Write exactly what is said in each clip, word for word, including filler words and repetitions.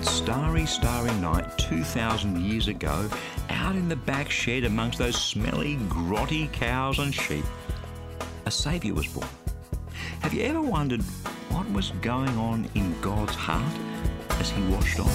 that starry, starry night two thousand years ago, out in the back shed amongst those smelly, grotty cows and sheep, a Saviour was born. Have you ever wondered what was going on in God's heart as he watched on?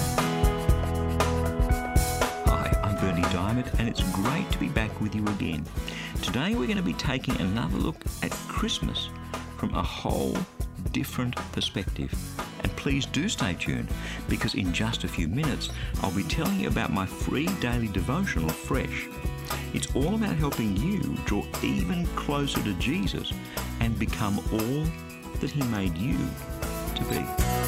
Hi, I'm Bernie Diamond, and it's great to be back with you again. Today we're going to be taking another look at Christmas from a whole different perspective. And please do stay tuned, because in just a few minutes I'll be telling you about my free daily devotional, Fresh. It's all about helping you draw even closer to Jesus and become all that he made you to be.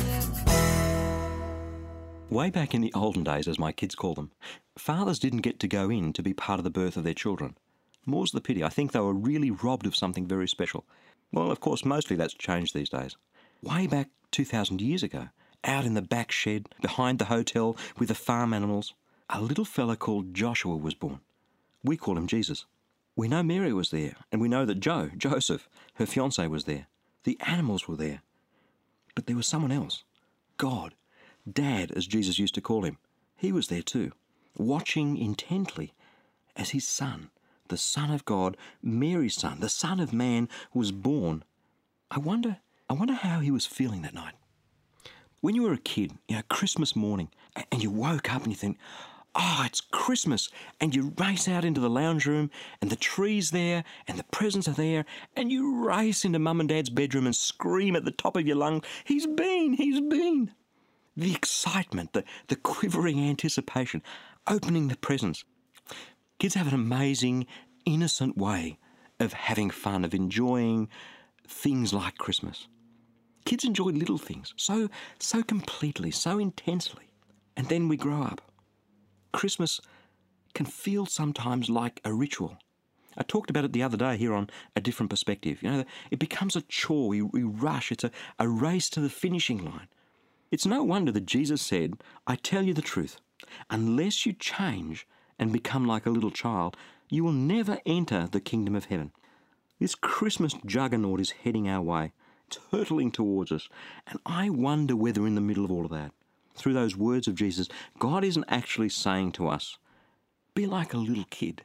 Way back in the olden days, as my kids call them, fathers didn't get to go in to be part of the birth of their children. More's the pity. I think they were really robbed of something very special. Well, of course, mostly that's changed these days. Way back two thousand years ago, out in the back shed, behind the hotel with the farm animals, a little fella called Joshua was born. We call him Jesus. We know Mary was there, and we know that Joe, Joseph, her fiancé, was there. The animals were there. But there was someone else. God, Dad, as Jesus used to call him. He was there too, watching intently as his son, the Son of God, Mary's son, the Son of Man, was born. I wonder, I wonder how he was feeling that night. When you were a kid, you know, Christmas morning, and you woke up and you think, oh, it's Christmas, and you race out into the lounge room, and the tree's there, and the presents are there, and you race into Mum and Dad's bedroom and scream at the top of your lungs, he's been, he's been. The excitement, the, the quivering anticipation, opening the presents. Kids have an amazing, innocent way of having fun, of enjoying things like Christmas. Kids enjoy little things so, so completely, so intensely. And then we grow up. Christmas can feel sometimes like a ritual. I talked about it the other day here on A Different Perspective. You know, it becomes a chore. We, we rush. It's a, a race to the finishing line. It's no wonder that Jesus said, I tell you the truth, unless you change and become like a little child, you will never enter the kingdom of heaven. This Christmas juggernaut is heading our way. It's hurtling towards us. And I wonder whether in the middle of all of that, through those words of Jesus, God isn't actually saying to us, be like a little kid.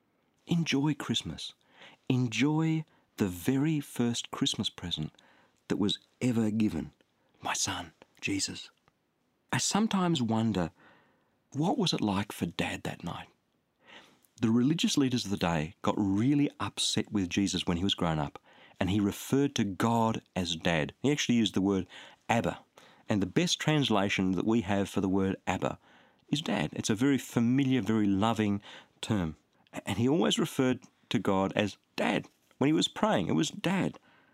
Enjoy Christmas. Enjoy the very first Christmas present that was ever given. My son, Jesus. I sometimes wonder, what was it like for Dad that night? The religious leaders of the day got really upset with Jesus when he was grown up, and he referred to God as Dad. He actually used the word Abba, and the best translation that we have for the word Abba is Dad. It's a very familiar, very loving term. And he always referred to God as Dad. When he was praying, it was Dad.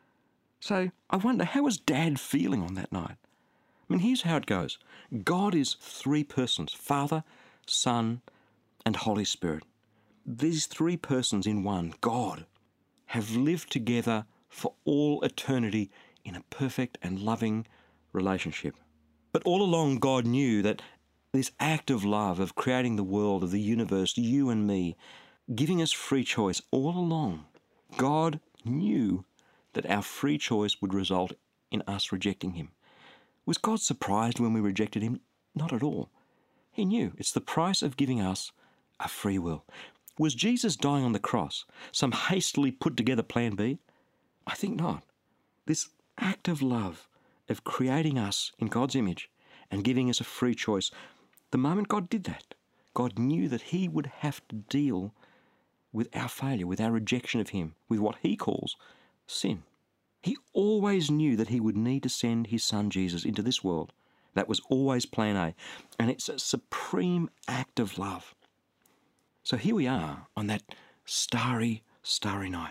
So I wonder, how was Dad feeling on that night? I mean, here's how it goes. God is three persons, Father, Son, and Holy Spirit. These three persons in one, God, have lived together for all eternity in a perfect and loving relationship. But all along, God knew that this act of love, of creating the world, of the universe, you and me, giving us free choice, all along, God knew that our free choice would result in us rejecting him. Was God surprised when we rejected him? Not at all. He knew it's the price of giving us a free will. Was Jesus dying on the cross some hastily put together plan B? I think not. This act of love, of creating us in God's image and giving us a free choice, the moment God did that, God knew that he would have to deal with our failure, with our rejection of him, with what he calls sin. He always knew that he would need to send his son Jesus into this world. That was always plan A. And it's a supreme act of love. So here we are on that starry, starry night.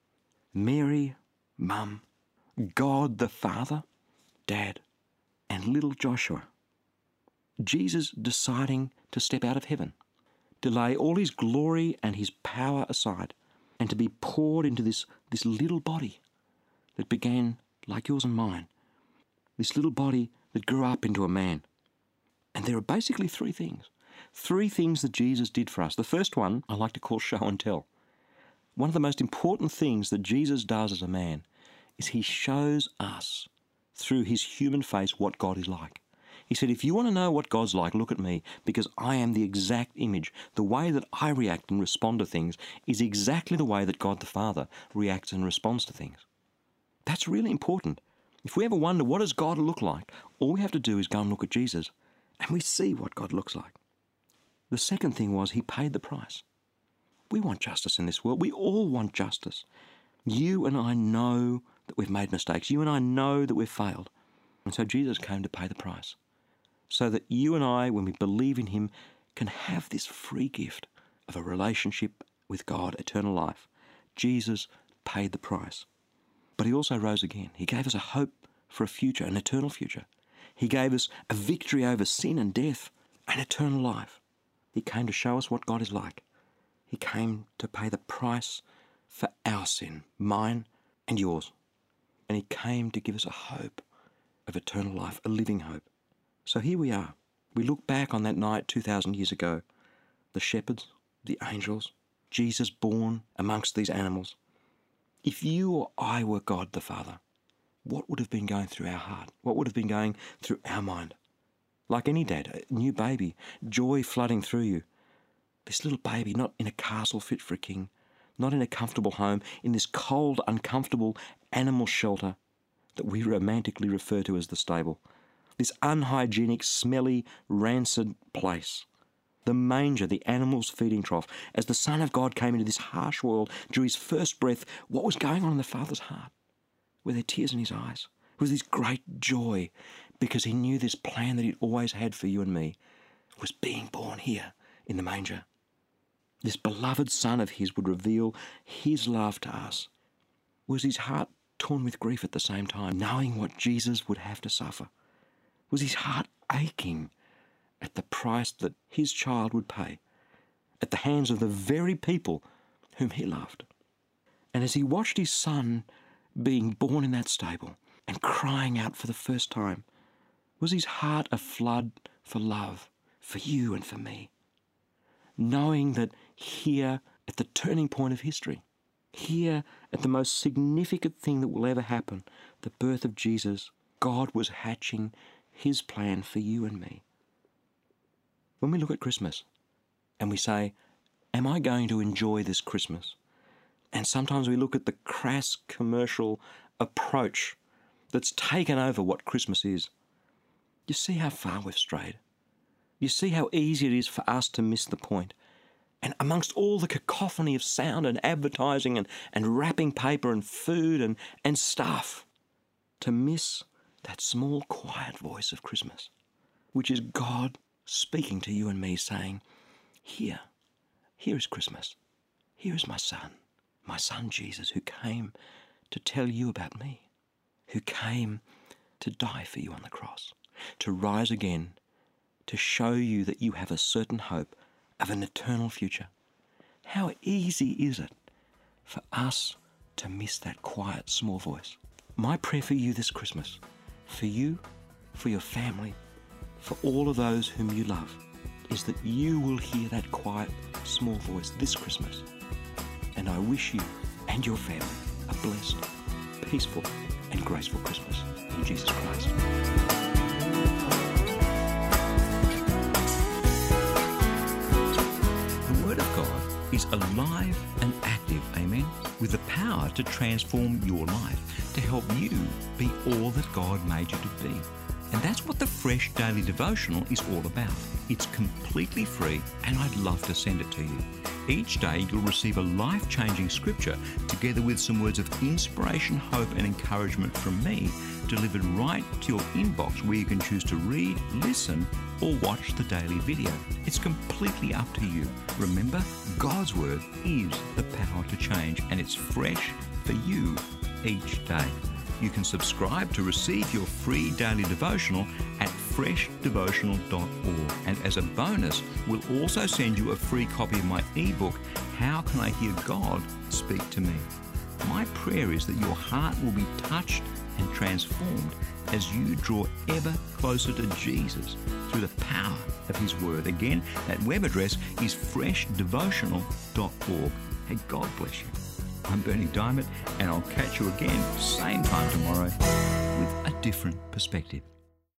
Mary, Mum, God the Father, Dad, and little Joshua. Jesus deciding to step out of heaven, to lay all his glory and his power aside, and to be poured into this, this little body that began like yours and mine, this little body that grew up into a man. And there are basically three things. Three things that Jesus did for us. The first one I like to call show and tell. One of the most important things that Jesus does as a man is he shows us through his human face what God is like. He said, if you want to know what God's like, look at me, because I am the exact image. The way that I react and respond to things is exactly the way that God the Father reacts and responds to things. That's really important. If we ever wonder, what does God look like? All we have to do is go and look at Jesus, and we see what God looks like. The second thing was he paid the price. We want justice in this world. We all want justice. You and I know that we've made mistakes. You and I know that we've failed. And so Jesus came to pay the price, so that you and I, when we believe in him, can have this free gift of a relationship with God, eternal life. Jesus paid the price. But he also rose again. He gave us a hope for a future, an eternal future. He gave us a victory over sin and death, and eternal life. He came to show us what God is like. He came to pay the price for our sin, mine and yours. And he came to give us a hope of eternal life, a living hope. So here we are. We look back on that night two thousand years ago. The shepherds, the angels, Jesus born amongst these animals. If you or I were God the Father, what would have been going through our heart? What would have been going through our mind? Like any dad, a new baby, joy flooding through you. This little baby, not in a castle fit for a king, not in a comfortable home, in this cold, uncomfortable animal shelter that we romantically refer to as the stable. This unhygienic, smelly, rancid place. The manger, the animal's feeding trough. As the Son of God came into this harsh world, drew his first breath, what was going on in the Father's heart? Were there tears in his eyes? Was this great joy because he knew this plan that he'd always had for you and me was being born here in the manger. This beloved Son of his would reveal his love to us. Was his heart torn with grief at the same time, knowing what Jesus would have to suffer? Was his heart aching at the price that his child would pay at the hands of the very people whom he loved? And as he watched his son being born in that stable and crying out for the first time, was his heart a flood for love for you and for me? Knowing that here at the turning point of history, here at the most significant thing that will ever happen, the birth of Jesus, God was hatching his plan for you and me. When we look at Christmas and we say, am I going to enjoy this Christmas? And sometimes we look at the crass commercial approach that's taken over what Christmas is. You see how far we've strayed. You see how easy it is for us to miss the point. And amongst all the cacophony of sound and advertising and, and wrapping paper and food and, and stuff, to miss that small, quiet voice of Christmas, which is God speaking to you and me saying, here, here is Christmas. Here is my son, my son Jesus, who came to tell you about me, who came to die for you on the cross, to rise again, to show you that you have a certain hope of an eternal future. How easy is it for us to miss that quiet, small voice? My prayer for you this Christmas, for you, for your family, for all of those whom you love, is that you will hear that quiet, small voice this Christmas. And I wish you and your family a blessed, peaceful, and graceful Christmas in Jesus Christ. Is alive and active, amen, with the power to transform your life, to help you be all that God made you to be. And that's what the Fresh Daily Devotional is all about. It's completely free, and I'd love to send it to you. Each day you'll receive a life-changing scripture together with some words of inspiration, hope and encouragement from me, delivered right to your inbox, where you can choose to read, listen or watch the daily video. It's completely up to you. Remember, God's Word is the power to change, and it's fresh for you each day. You can subscribe to receive your free daily devotional at fresh devotional dot org. And as a bonus, we'll also send you a free copy of my ebook, How Can I Hear God Speak to Me? My prayer is that your heart will be touched and transformed as you draw ever closer to Jesus through the power of His Word. Again, that web address is fresh devotional dot org. Hey, God bless you. I'm Berni Dymet, and I'll catch you again same time tomorrow with a different perspective.